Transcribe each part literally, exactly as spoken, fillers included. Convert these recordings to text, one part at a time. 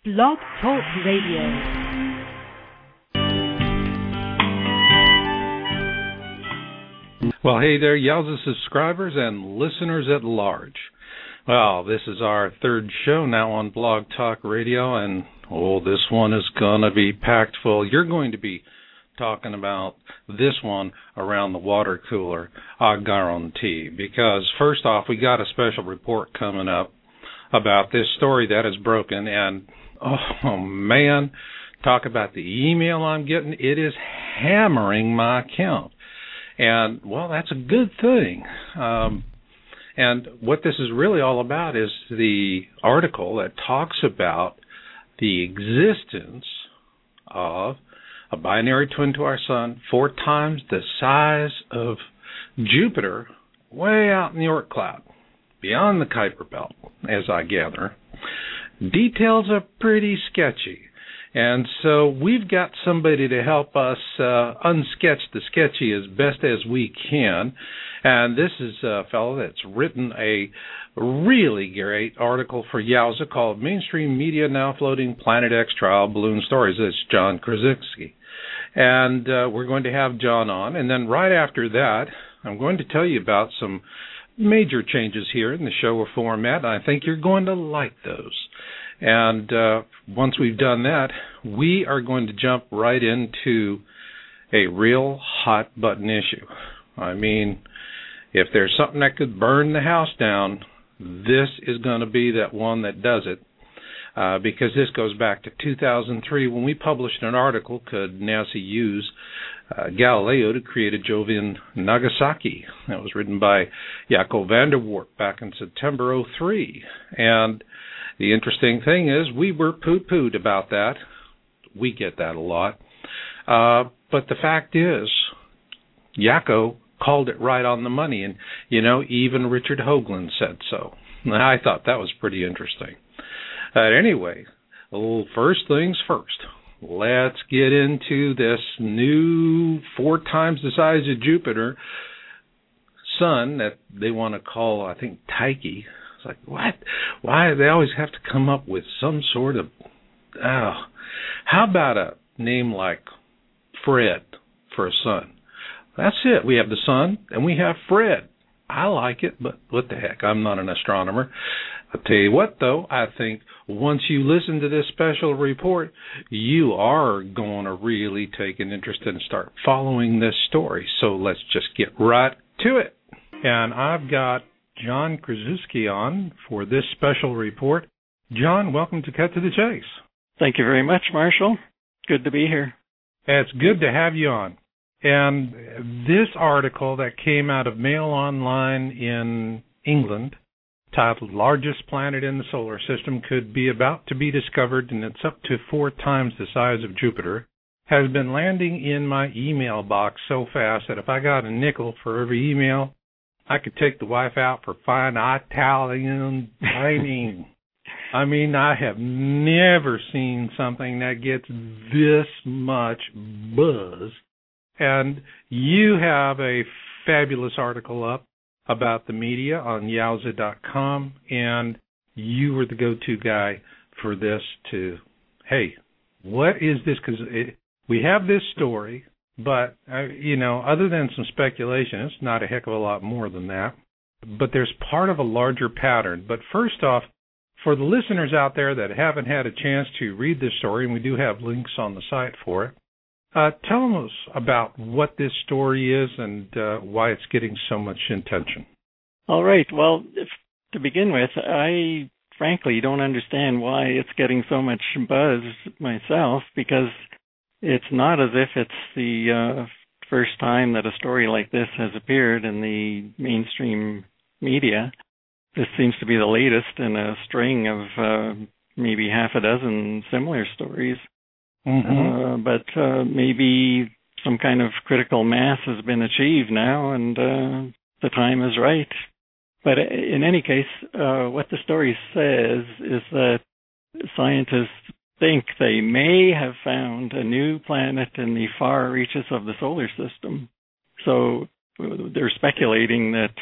Blog Talk Radio. Well, hey there, Yowza subscribers and listeners at large. Well, this is our third show now on Blog Talk Radio, and oh, this one is going to be packed full. You're going to be talking about this one around the water cooler, I guarantee, because first off, we got a special report coming up about this story that is broken, and oh, man, talk about the email I'm getting. It is hammering my account. And, well, that's a good thing. Um, and what this is really all about is the article that talks about the existence of a binary twin to our sun, four times the size of Jupiter, way out in the Oort cloud, beyond the Kuiper Belt, as I gather. Details are pretty sketchy. And so we've got somebody to help us uh, unsketch the sketchy as best as we can. And this is a fellow that's written a really great article for Yowza called Mainstream Media Now Floating Planet X Trial Balloon Stories. It's John Krzyzewski. And uh, we're going to have John on. And then right after that, I'm going to tell you about some major changes here in the show format. I think you're going to like those. And uh, once we've done that, we are going to jump right into a real hot button issue. I mean, if there's something that could burn the house down, this is going to be that one that does it, uh, because this goes back to two thousand three when we published an article, Could NASA Use uh, Galileo to Create a Jovian Nagasaki? That was written by Jaco van der Wart back in September oh three. And the interesting thing is we were poo-pooed about that. We get that a lot. Uh, but the fact is, Jaco called it right on the money. And, you know, even Richard Hoagland said so. I thought that was pretty interesting. Uh, anyway, well, first things first. Let's get into this new four times the size of Jupiter sun that they want to call, I think, Tyche. It's like, what? Why do they always have to come up with some sort of, oh, how about a name like Fred for a sun? That's it. We have the sun and we have Fred. I like it, but what the heck? I'm not an astronomer. I'll tell you what, though, I think once you listen to this special report, you are going to really take an interest and start following this story. So let's just get right to it. And I've got John Krzyzewski on for this special report. John, welcome to Cut to the Chase. Thank you very much, Marshall. Good to be here. It's good to have you on. And this article that came out of Mail Online in England, titled Largest Planet in the Solar System Could Be About to Be Discovered, and it's up to four times the size of Jupiter, has been landing in my email box so fast that if I got a nickel for every email, I could take the wife out for fine Italian dining. I mean, I have never seen something that gets this much buzz. And you have a fabulous article up about the media on Yowza dot com, and you were the go-to guy for this to, hey, what is this? Because we have this story. But, uh, you know, other than some speculation, it's not a heck of a lot more than that. But there's part of a larger pattern. But first off, for the listeners out there that haven't had a chance to read this story, and we do have links on the site for it, uh, tell us about what this story is and uh, why it's getting so much attention. All right. Well, if, to begin with, I frankly don't understand why it's getting so much buzz myself, because it's not as if it's the uh, first time that a story like this has appeared in the mainstream media. This seems to be the latest in a string of uh, maybe half a dozen similar stories. Mm-hmm. Uh, but uh, maybe some kind of critical mass has been achieved now, and uh, the time is right. But in any case, uh, what the story says is that scientists think they may have found a new planet in the far reaches of the solar system. So they're speculating that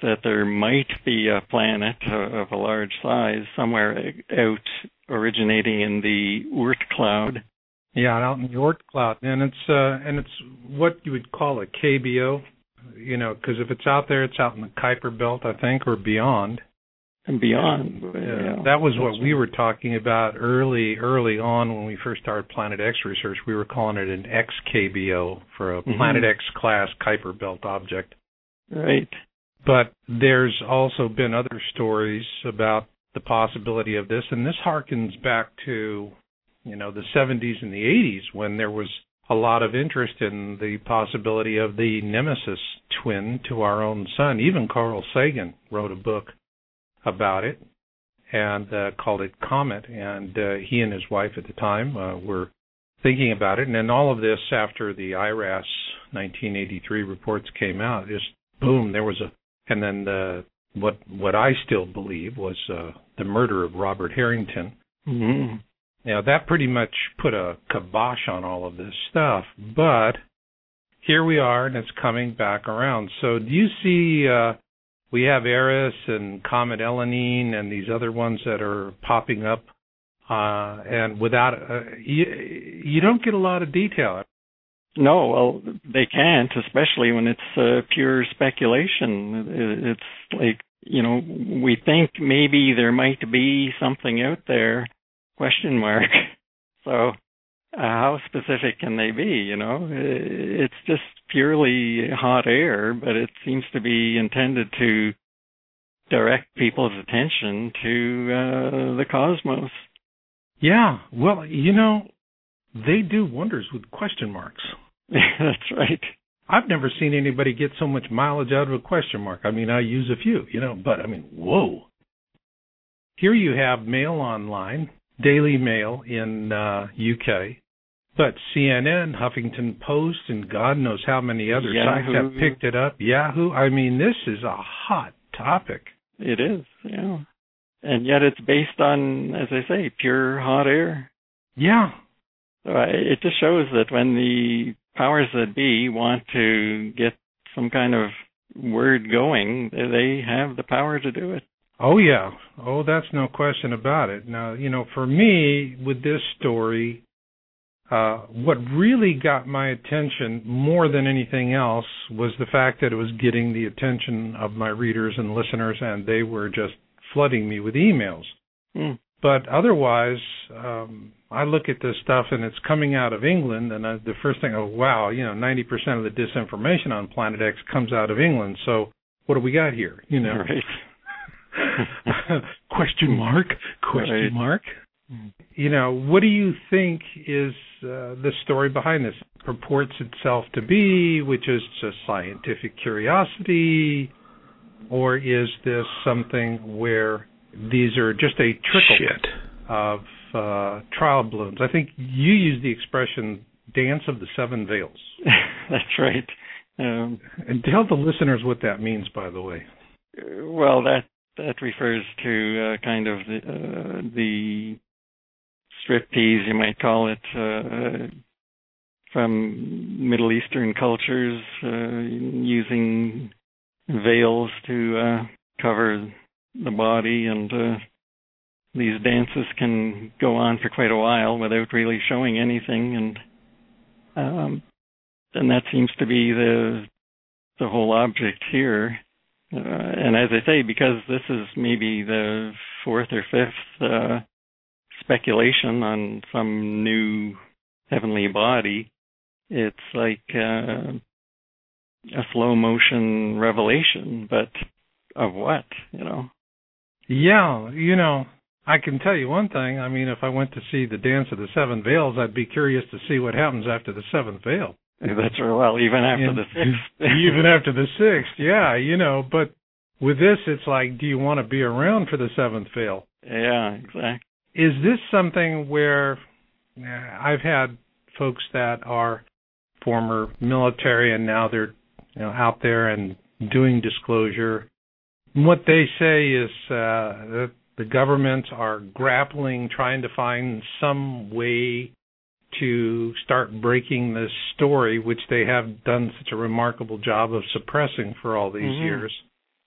that there might be a planet of a large size somewhere out originating in the Oort cloud. Yeah, out in the Oort cloud, and it's uh, and it's what you would call a K B O, you know, because if it's out there, it's out in the Kuiper Belt, I think, or beyond. And beyond. Yeah, yeah. That was what we were talking about early, early on when we first started Planet X research. We were calling it an X K B O for a mm-hmm. Planet X class Kuiper Belt object. Right. But there's also been other stories about the possibility of this, and this harkens back to, you know, the seventies and the eighties when there was a lot of interest in the possibility of the Nemesis twin to our own sun. Even Carl Sagan wrote a book about it and uh, called it Comet, and uh, he and his wife at the time uh, were thinking about it. And then all of this after the I R A S nineteen eighty-three reports came out, just boom, there was a, and then the, what what I still believe was uh, the murder of Robert Harrington. Mm-hmm. Now, that pretty much put a kibosh on all of this stuff, but here we are, and it's coming back around. So do you see, uh, we have Eris and Comet Elenin and these other ones that are popping up, uh, and without, uh, you, you don't get a lot of detail. No, well, they can't, especially when it's uh, pure speculation. It's like, you know, we think maybe there might be something out there, question mark. So uh, how specific can they be, you know? It's just purely hot air, but it seems to be intended to direct people's attention to uh, the cosmos. Yeah, well, you know, they do wonders with question marks. That's right. I've never seen anybody get so much mileage out of a question mark. I mean, I use a few, you know, but I mean, whoa. Here you have Mail Online, Daily Mail in uh, U K, but C N N, Huffington Post, and God knows how many other Yahoo. sites have picked it up. Yahoo. I mean, this is a hot topic. It is, yeah. And yet it's based on, as I say, pure hot air. Yeah. So it just shows that when the powers that be want to get some kind of word going, they have the power to do it. Oh, yeah. Oh, that's no question about it. Now, you know, for me, with this story, uh, what really got my attention more than anything else was the fact that it was getting the attention of my readers and listeners, and they were just flooding me with emails. Mm. But otherwise, um, I look at this stuff, and it's coming out of England, and I, the first thing, oh, wow, you know, ninety percent of the disinformation on Planet X comes out of England, so what do we got here, you know? Right. question mark, question right. mark. You know, what do you think is uh, the story behind this? It purports itself to be, which is just scientific curiosity, or is this something where these are just a trickle Shit. of uh, trial balloons? I think you used the expression dance of the seven veils. That's right. Um, and tell the listeners what that means, by the way. Well, that that refers to uh, kind of the, uh, the striptease, you might call it, uh, from Middle Eastern cultures, uh, using veils to uh, cover the body, and uh, these dances can go on for quite a while without really showing anything, and um, and that seems to be the the whole object here. Uh, and as I say, because this is maybe the fourth or fifth uh, speculation on some new heavenly body, it's like uh, a slow motion revelation, but of what, you know? Yeah, you know, I can tell you one thing. I mean, if I went to see the Dance of the Seven Veils, I'd be curious to see what happens after the seventh veil. That's well, even after and, the sixth. even after the sixth, yeah, you know. But with this, it's like, do you want to be around for the seventh veil? Yeah, exactly. Is this something where I've had folks that are former military and now they're, you know, out there and doing disclosure? What they say is uh, that the governments are grappling, trying to find some way to start breaking this story, which they have done such a remarkable job of suppressing for all these mm-hmm. years.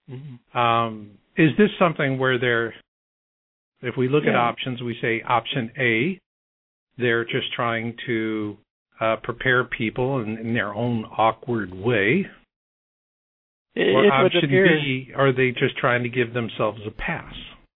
Mm-hmm. Um, is this something where they're, if we look yeah. at options, we say option A, they're just trying to uh, prepare people in, in their own awkward way? It, or it option would appear, B, are they just trying to give themselves a pass?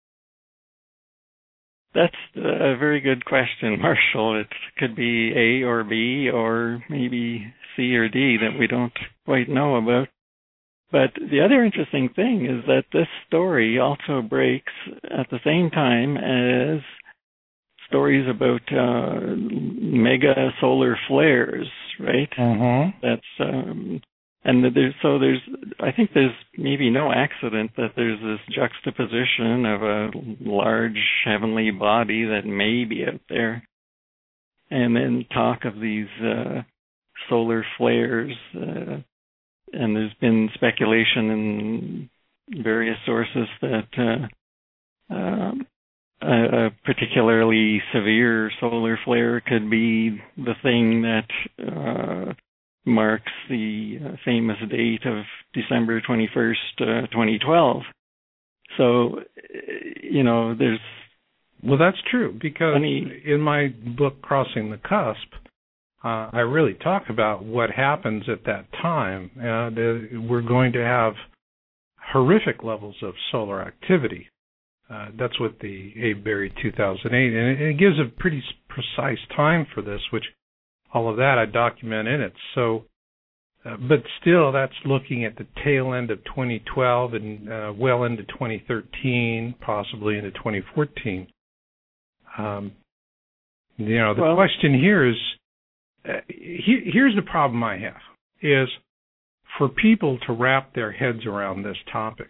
That's a very good question, Marshall. It could be A or B or maybe C or D that we don't quite know about. But the other interesting thing is that this story also breaks at the same time as stories about uh, mega solar flares, right? Mm-hmm. That's um, and there's so there's I think there's maybe no accident that there's this juxtaposition of a large heavenly body that may be out there, and then talk of these uh, solar flares. Uh, and there's been speculation in various sources that uh, uh, a, a particularly severe solar flare could be the thing that uh, marks the uh, famous date of December twenty-first, uh, twenty twelve. So, you know, there's... Well, that's true, because funny, in my book, Crossing the Cusp, uh, I really talk about what happens at that time. Uh, the, we're going to have horrific levels of solar activity. Uh, that's what the Abe Berry two thousand eight, and it, it gives a pretty precise time for this, which all of that I document in it. So, uh, but still, that's looking at the tail end of twenty twelve and uh, well into twenty thirteen, possibly into twenty fourteen. Um, you know, the well, question here is, uh, he, here's the problem I have, is for people to wrap their heads around this topic,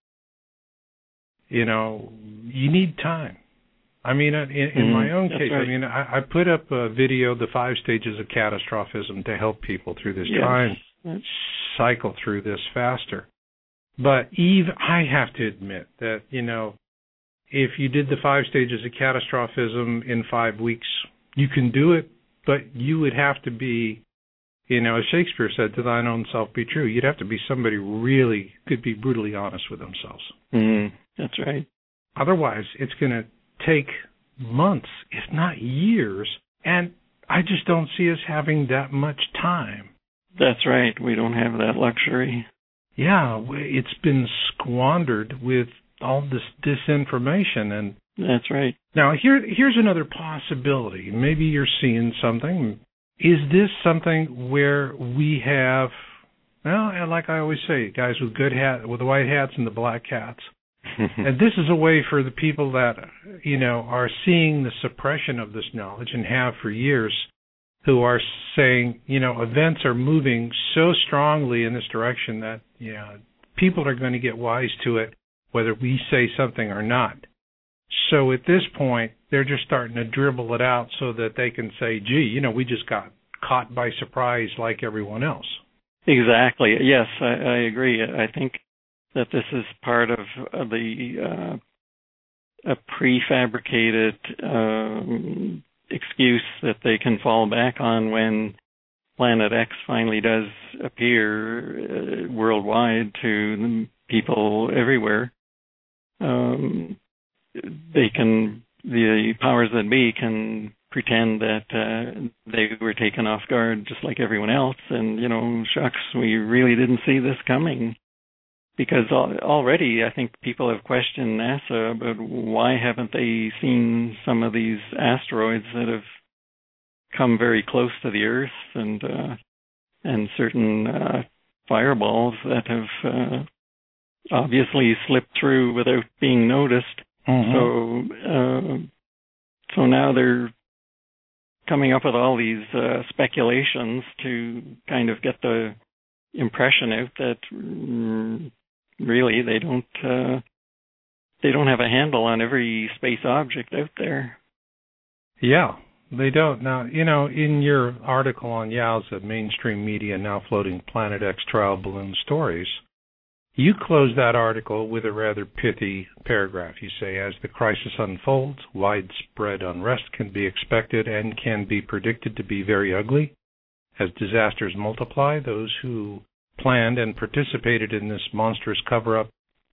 you know, you need time. I mean, in, in mm, my own case, right. I mean, I, I put up a video, The Five Stages of Catastrophism, to help people through this, yes. try and cycle through this faster. But even I have to admit that, you know, if you did the five stages of catastrophism in five weeks, you can do it, but you would have to be, you know, as Shakespeare said, to thine own self be true. You'd have to be somebody really could be brutally honest with themselves. Mm, that's right. Otherwise, it's going to take months, if not years, and I just don't see us having that much time. That's right. We don't have that luxury. Yeah, it's been squandered with all this disinformation. And that's right. Now, here, here's another possibility. Maybe you're seeing something. Is this something where we have, well, like I always say, guys with good hat, with the white hats and the black hats. And this is a way for the people that, you know, are seeing the suppression of this knowledge and have for years, who are saying, you know, events are moving so strongly in this direction that, you know, people are going to get wise to it, whether we say something or not. So at this point, they're just starting to dribble it out so that they can say, gee, you know, we just got caught by surprise like everyone else. Exactly. Yes, I, I agree. I think that this is part of, of the uh, a prefabricated um, excuse that they can fall back on when Planet X finally does appear uh, worldwide to people everywhere. Um, they can, the powers that be can pretend that uh, they were taken off guard just like everyone else, and, you know, shucks, we really didn't see this coming. Because already I think people have questioned NASA about why haven't they seen some of these asteroids that have come very close to the Earth, and uh, and certain uh, fireballs that have uh, obviously slipped through without being noticed. Mm-hmm. So uh, so now they're coming up with all these uh, speculations to kind of get the impression out that mm, really they don't uh, they don't have a handle on every space object out there. Yeah. They don't. Now, you know, in your article on Yowza, Mainstream Media Now Floating Planet X Trial Balloon Stories, you close that article with a rather pithy paragraph. You say, as the crisis unfolds, widespread unrest can be expected and can be predicted to be very ugly. As disasters multiply, those who planned and participated in this monstrous cover-up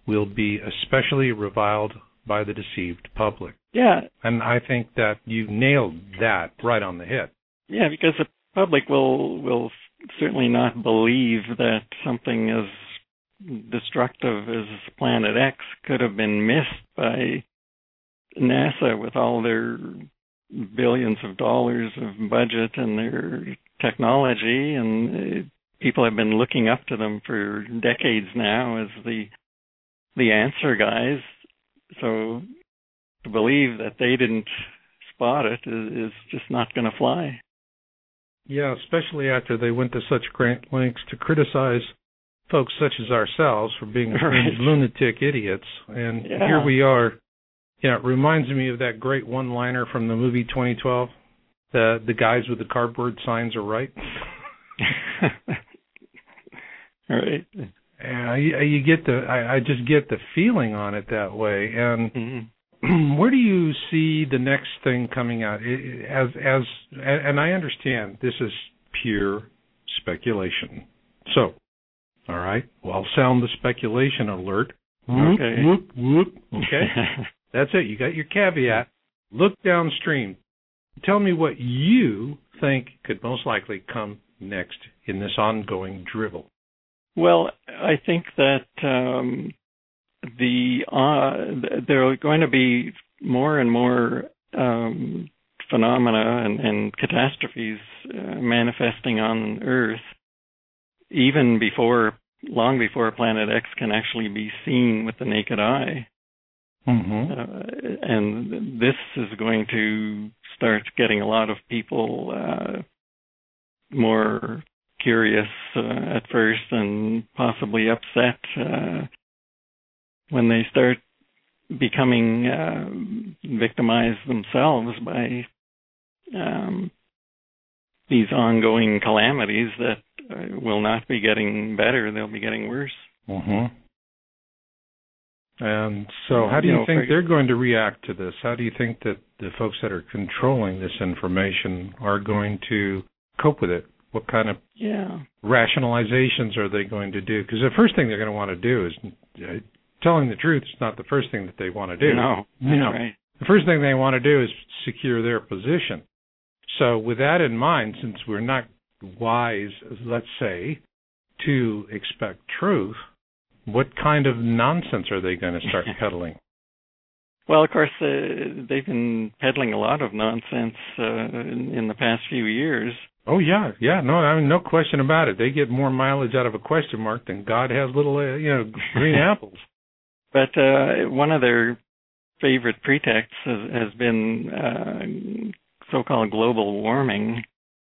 will be especially reviled by the deceived public. Yeah. And I think that you nailed that right on the head. Yeah, because the public will will certainly not believe that something as destructive as Planet X could have been missed by NASA with all their billions of dollars of budget and their technology, and people have been looking up to them for decades now as the the answer guys. So to believe that they didn't spot it is, is just not going to fly. Yeah, especially after they went to such great lengths to criticize folks such as ourselves for being right. lunatic idiots. And yeah. here we are. Yeah, it reminds me of that great one-liner from the movie twenty twelve. The the guys with the cardboard signs are right. Right. Yeah, you, you get the. I, I just get the feeling on it that way. And mm-hmm. where do you see the next thing coming out? As as and I understand this is pure speculation. So, all right, well, I'll sound the speculation alert. Okay. Whoop, whoop, whoop. Okay. That's it. You got your caveat. Look downstream. Tell me what you think could most likely come next in this ongoing drivel. Well, I think that um, the uh, there are going to be more and more um, phenomena and, and catastrophes uh, manifesting on Earth, even before, long before Planet X can actually be seen with the naked eye. Mm-hmm. Uh, and this is going to start getting a lot of people uh, more curious uh, at first and possibly upset uh, when they start becoming uh, victimized themselves by um, these ongoing calamities that uh, will not be getting better, they'll be getting worse. Mm-hmm. And so how do you, you know, think for, they're going to react to this? How do you think that the folks that are controlling this information are going to cope with it? What kind of yeah. rationalizations are they going to do? Because the first thing they're going to want to do is, uh, telling the truth is not the first thing that they want to do. No, that's you know, right. The first thing they want to do is secure their position. So with that in mind, since we're not wise, let's say, to expect truth, what kind of nonsense are they going to start peddling? Well, of course, uh, they've been peddling a lot of nonsense uh, in, in the past few years. Oh, yeah, yeah, no, I mean, no question about it. They get more mileage out of a question mark than God has little, uh, you know, green apples. But uh, one of their favorite pretexts has, has been uh, so-called global warming.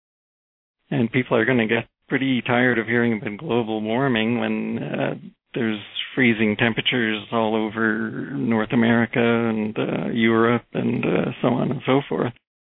And people are going to get pretty tired of hearing about global warming when uh, there's freezing temperatures all over North America and uh, Europe and uh, so on and so forth.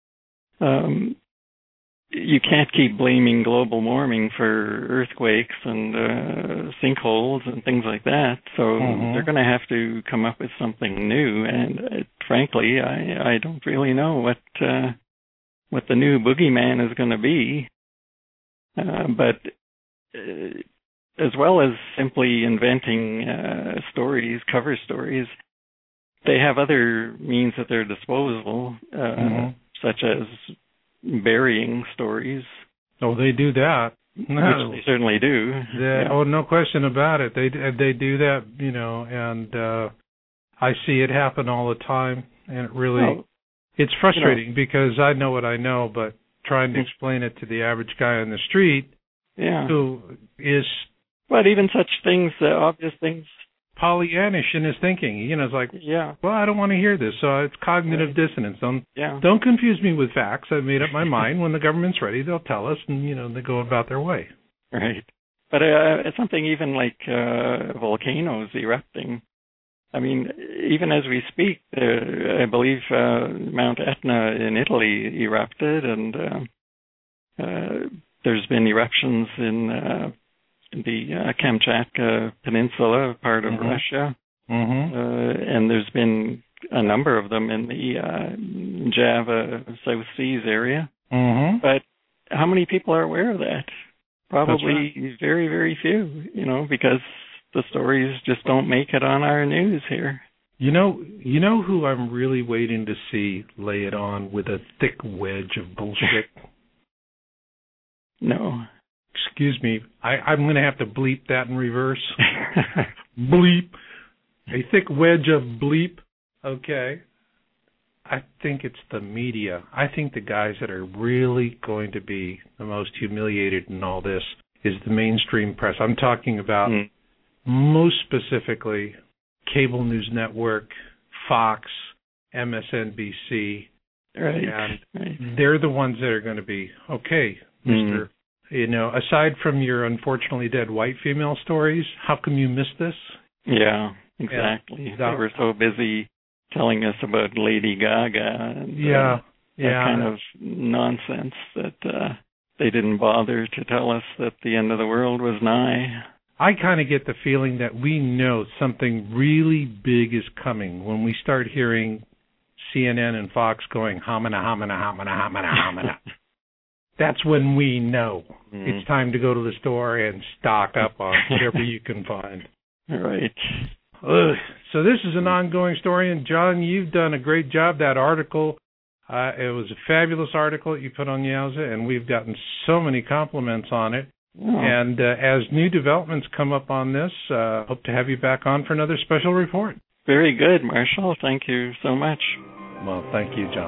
Um, you can't keep blaming global warming for earthquakes and uh, sinkholes and things like that. So mm-hmm. they're going to have to come up with something new. And uh, frankly, I, I don't really know what uh, what the new boogeyman is going to be. Uh, but uh, as well as simply inventing uh, stories, cover stories, they have other means at their disposal, uh, mm-hmm. such as burying stories. Oh, they do that. No. Which they certainly do. They, yeah. Oh, no question about it. They they do that, you know, and uh, I see it happen all the time, and it really, well, it's frustrating you know, because I know what I know, but trying to explain it to the average guy on the street yeah. who is... But even such things, uh, obvious things... Pollyannish in his thinking. You know, it's like, yeah. well, I don't want to hear this, so it's cognitive right. dissonance. Don't, yeah. don't confuse me with facts. I've made up my mind. When the government's ready, they'll tell us, and, you know, they go about their way. Right. But uh, it's something even like uh, volcanoes erupting. I mean, even as we speak, uh, I believe uh, Mount Etna in Italy erupted, and uh, uh, there's been eruptions in uh, the uh, Kamchatka Peninsula, part of mm-hmm. Russia, mm-hmm. uh, and there's been a number of them in the uh, Java South Seas area. Mm-hmm. But how many people are aware of that? Probably right. very, very few, you know, because the stories just don't make it on our news here. You know, you know who I'm really waiting to see lay it on with a thick wedge of bullshit? No. Excuse me. I, I'm going to have to bleep that in reverse. Bleep. A thick wedge of bleep. Okay. I think it's the media. I think the guys that are really going to be the most humiliated in all this is the mainstream press. I'm talking about mm. most specifically Cable News Network, Fox, M S N B C. Right. And right. they're the ones that are going to be, okay, Mister Mm. You know, aside from your unfortunately dead white female stories, how come you missed this? Yeah, exactly. Yeah. They were so busy telling us about Lady Gaga and yeah, uh, yeah. that kind of nonsense that uh, they didn't bother to tell us that the end of the world was nigh. I kind of get the feeling that we know something really big is coming when we start hearing C N N and Fox going homina, homina, homina, homina, homina. That's when we know mm. it's time to go to the store and stock up on whatever you can find. Right. Ugh. So this is an ongoing story, and John, you've done a great job. That article, uh, it was a fabulous article that you put on Yowza, and we've gotten so many compliments on it. Oh. And uh, as new developments come up on this, uh, hope to have you back on for another special report. Very good, Marshall. Thank you so much. Well, thank you, John.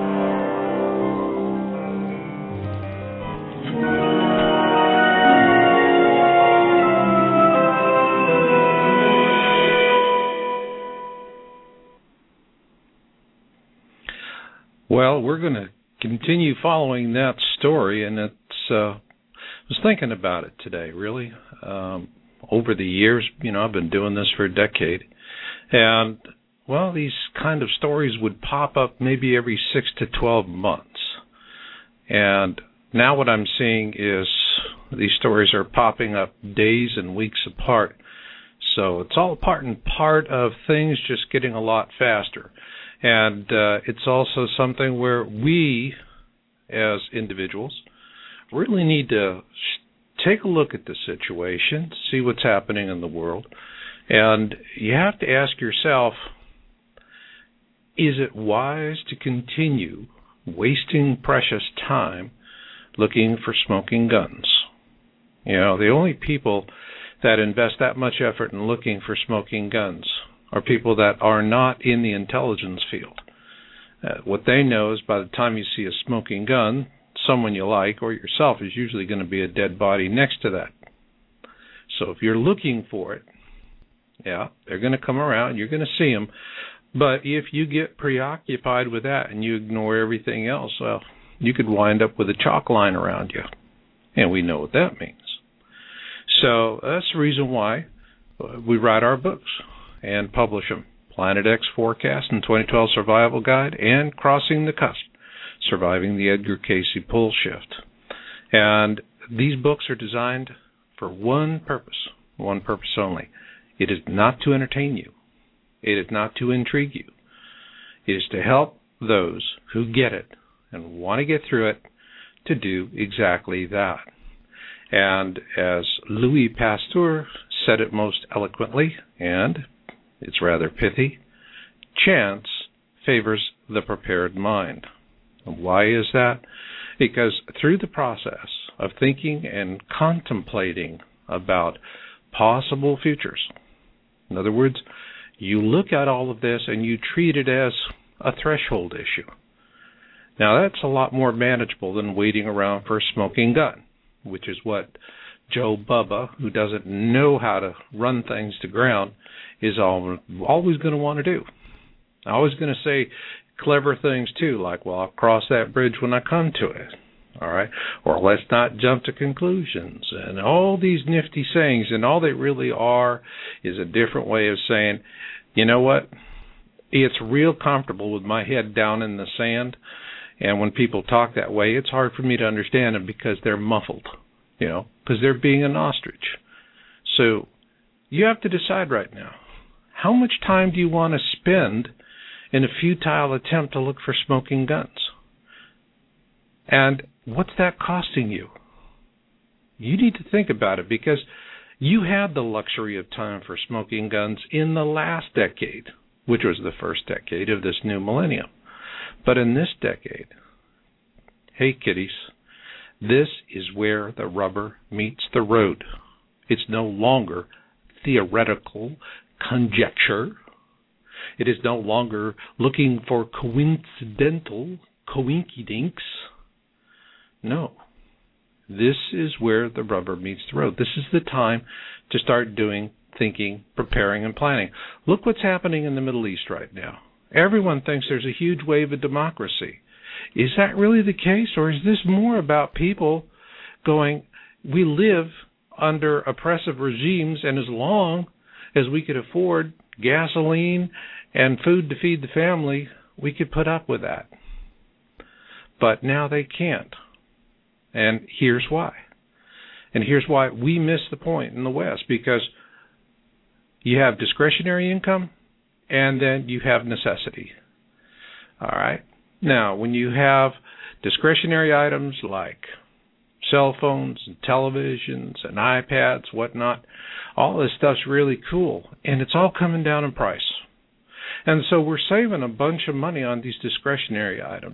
Well, we're going to continue following that story, and it's... Uh, I was thinking about it today, really. Um, over the years, you know, I've been doing this for a decade. And, well, these kind of stories would pop up maybe every six to twelve months. And now what I'm seeing is these stories are popping up days and weeks apart. So it's all part and part of things just getting a lot faster. And uh, it's also something where we, as individuals, really need to take a look at the situation, see what's happening in the world, and you have to ask yourself, is it wise to continue wasting precious time looking for smoking guns? You know, the only people that invest that much effort in looking for smoking guns are people that are not in the intelligence field. Uh, what they know is by the time you see a smoking gun, someone you like or yourself is usually going to be a dead body next to that. So if you're looking for it, yeah, they're going to come around, you're going to see them. But if you get preoccupied with that and you ignore everything else, well, you could wind up with a chalk line around you. And we know what that means. So that's the reason why we write our books and publish them. Planet X Forecast and twenty twelve Survival Guide and Crossing the Cusp, Surviving the Edgar Cayce Pull Shift. And these books are designed for one purpose, one purpose only. It is not to entertain you. It is not to intrigue you. It is to help those who get it and want to get through it to do exactly that. And as Louis Pasteur said it most eloquently, and it's rather pithy, chance favors the prepared mind. Why is that? Because through the process of thinking and contemplating about possible futures, in other words, you look at all of this and you treat it as a threshold issue. Now, that's a lot more manageable than waiting around for a smoking gun, which is what Joe Bubba, who doesn't know how to run things to ground, is always going to want to do. Always going to say clever things, too, like, well, I'll cross that bridge when I come to it, all right? Or let's not jump to conclusions, and all these nifty sayings, and all they really are is a different way of saying, you know what, it's real comfortable with my head down in the sand, and when people talk that way, it's hard for me to understand them because they're muffled, you know, because they're being an ostrich. So you have to decide right now, how much time do you want to spend in a futile attempt to look for smoking guns? And what's that costing you? You need to think about it, because You had the luxury of time for smoking guns in the last decade, which was the first decade of this new millennium. But in this decade, hey kiddies, this is where the rubber meets the road. It's no longer theoretical conjecture. It is no longer looking for coincidental coinkydinks. No. This is where the rubber meets the road. This is the time to start doing, thinking, preparing, and planning. Look what's happening in the Middle East right now. Everyone thinks there's a huge wave of democracy. Is that really the case, or is this more about people going, we live under oppressive regimes, and as long as we could afford gasoline and food to feed the family, we could put up with that. But now they can't. And here's why. And here's why we miss the point in the West, because you have discretionary income and then you have necessity. All right? Now, when you have discretionary items like cell phones and televisions and iPads, whatnot, all this stuff's really cool, and it's all coming down in price. And so we're saving a bunch of money on these discretionary items.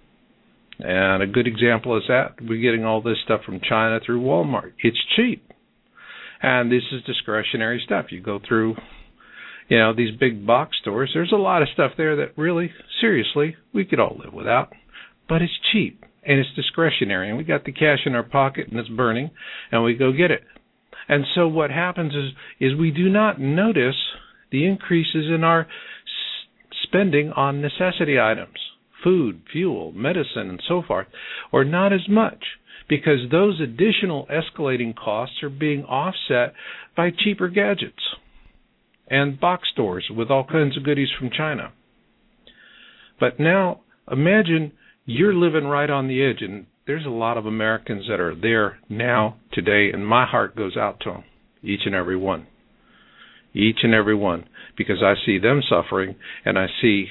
And a good example is that we're getting all this stuff from China through Walmart. It's cheap. And this is discretionary stuff. You go through, you know, these big box stores. There's a lot of stuff there that really, seriously, we could all live without. But it's cheap, and it's discretionary. And we got the cash in our pocket, and it's burning, and we go get it. And so what happens is, is we do not notice the increases in our s- spending on necessity items. Food, fuel, medicine, and so forth, or not as much, because those additional escalating costs are being offset by cheaper gadgets and box stores with all kinds of goodies from China. But now, imagine you're living right on the edge, and there's a lot of Americans that are there now, today, and my heart goes out to them, each and every one. Each and every one, because I see them suffering, and I see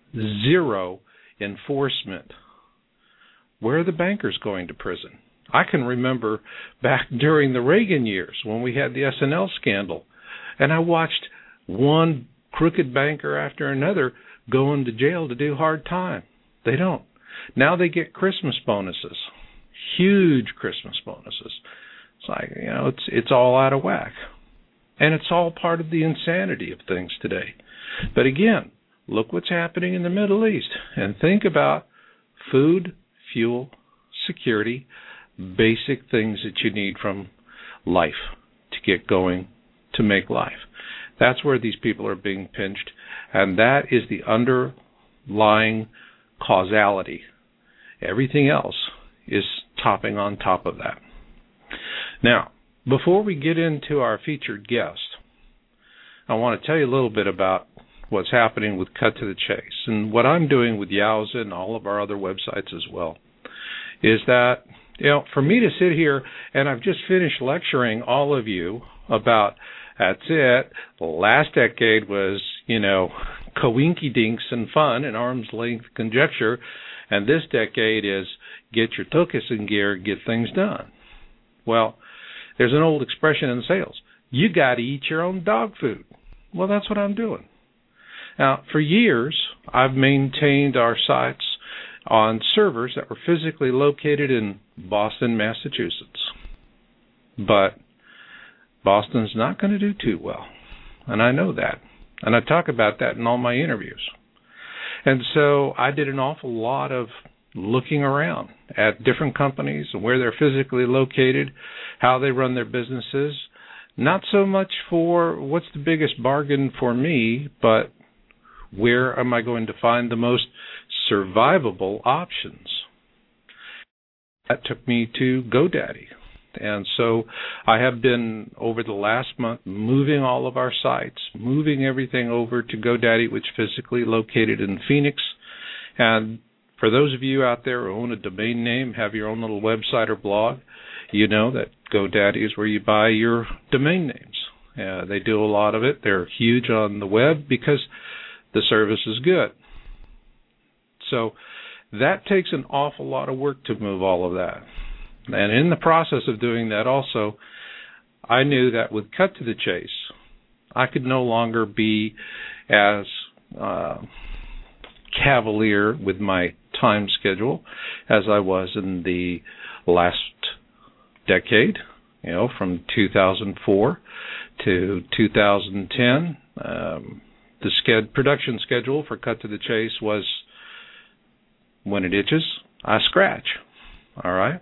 zero enforcement. Where are the bankers going to prison? I can remember back during the Reagan years when we had the S and L scandal, and I watched one crooked banker after another going to jail to do hard time. They don't. Now they get Christmas bonuses, huge Christmas bonuses. It's like, you know, it's it's all out of whack. And it's all part of the insanity of things today. But again, look what's happening in the Middle East, and think about food, fuel, security, basic things that you need from life to get going, to make life. That's where these people are being pinched, and that is the underlying causality. Everything else is topping on top of that. Now, before we get into our featured guest, I want to tell you a little bit about what's happening with Cut to the Chase. And what I'm doing with Yowza and all of our other websites as well is that, you know, for me to sit here and I've just finished lecturing all of you about, that's it, last decade was, you know, coinky-dinks and fun and arm's length conjecture, and this decade is get your tuchus in gear, get things done. Well, there's an old expression in sales, you got to eat your own dog food. Well, that's what I'm doing. Now, for years, I've maintained our sites on servers that were physically located in Boston, Massachusetts. But Boston's not going to do too well, and I know that. And I talk about that in all my interviews. And so I did an awful lot of looking around at different companies and where they're physically located, how they run their businesses, not so much for what's the biggest bargain for me, but where am I going to find the most survivable options? That took me to GoDaddy. And so I have been, over the last month, moving all of our sites, moving everything over to GoDaddy, which is physically located in Phoenix. And for those of you out there who own a domain name, have your own little website or blog, you know that GoDaddy is where you buy your domain names. Uh, they do a lot of it. They're huge on the web because the service is good. So that takes an awful lot of work to move all of that. And in the process of doing that also, I knew that with Cut to the Chase, I could no longer be as uh, cavalier with my time schedule as I was in the last decade, you know, from two thousand four to two thousand ten. Um, the sched- production schedule for Cut to the Chase was, when it itches, I scratch. All right?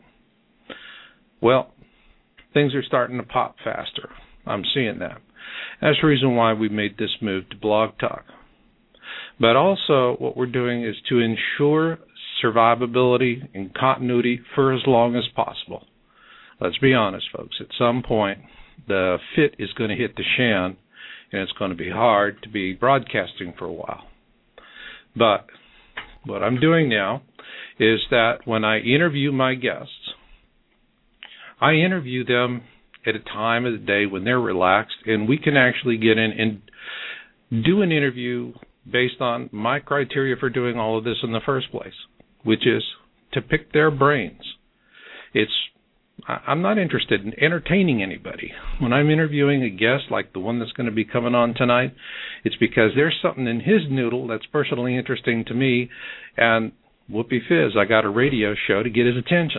Well, things are starting to pop faster. I'm seeing that. That's the reason why we made this move to Blog Talk. But also what we're doing is to ensure survivability and continuity for as long as possible. Let's be honest, folks. At some point, the fit is going to hit the shan, and it's going to be hard to be broadcasting for a while. But what I'm doing now is that when I interview my guests, I interview them at a time of the day when they're relaxed, and we can actually get in and do an interview based on my criteria for doing all of this in the first place, which is to pick their brains. It's I'm not interested in entertaining anybody. When I'm interviewing a guest like the one that's going to be coming on tonight, it's because there's something in his noodle that's personally interesting to me, and whoopee fizz, I got a radio show to get his attention.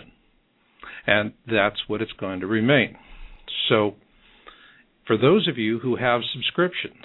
And that's what it's going to remain. So for those of you who have subscriptions,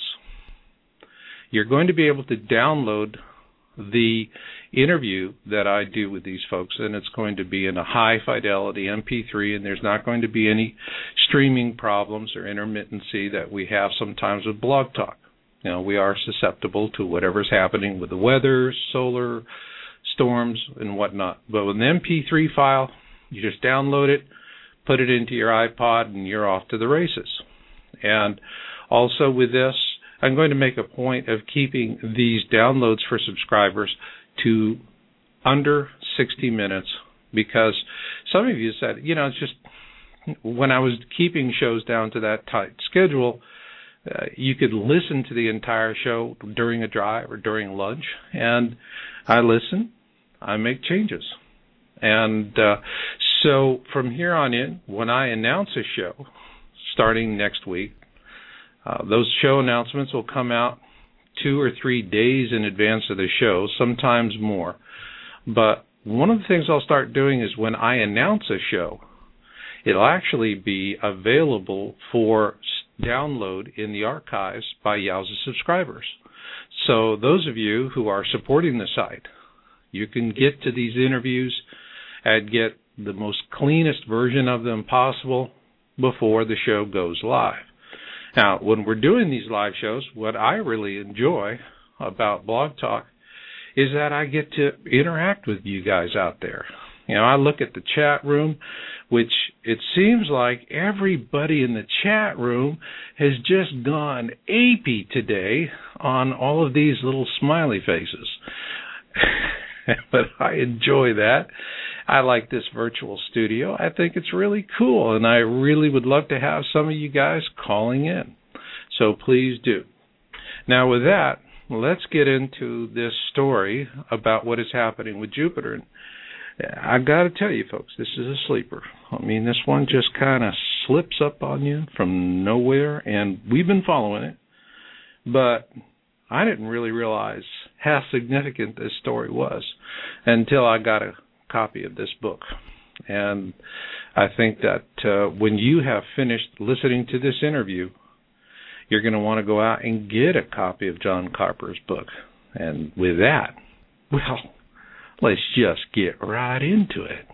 you're going to be able to download the interview that I do with these folks, and it's going to be in a high-fidelity M P three, and there's not going to be any streaming problems or intermittency that we have sometimes with Blog Talk. You know, we are susceptible to whatever's happening with the weather, solar storms, and whatnot. But with an M P three file, you just download it, put it into your iPod, and you're off to the races. And also with this, I'm going to make a point of keeping these downloads for subscribers to under sixty minutes, because some of you said, you know, it's just when I was keeping shows down to that tight schedule, uh, you could listen to the entire show during a drive or during lunch, and I listen, I make changes. And uh, so from here on in, when I announce a show starting next week, uh, those show announcements will come out two or three days in advance of the show, sometimes more. But one of the things I'll start doing is when I announce a show, it'll actually be available for download in the archives by Yowza subscribers. So those of you who are supporting the site, you can get to these interviews and get the most cleanest version of them possible before the show goes live. Now, when we're doing these live shows, what I really enjoy about Blog Talk is that I get to interact with you guys out there. You know, I look at the chat room, which it seems like everybody in the chat room has just gone apey today on all of these little smiley faces. But I enjoy that. I like this virtual studio. I think it's really cool, and I really would love to have some of you guys calling in. So please do. Now with that, let's get into this story about what is happening with Jupiter. And I've got to tell you, folks, this is a sleeper. I mean, this one just kind of slips up on you from nowhere, and we've been following it. But I didn't really realize how significant this story was until I got a copy of this book. And I think that uh, when you have finished listening to this interview, you're going to want to go out and get a copy of John Carper's book. And with that, well, let's just get right into it.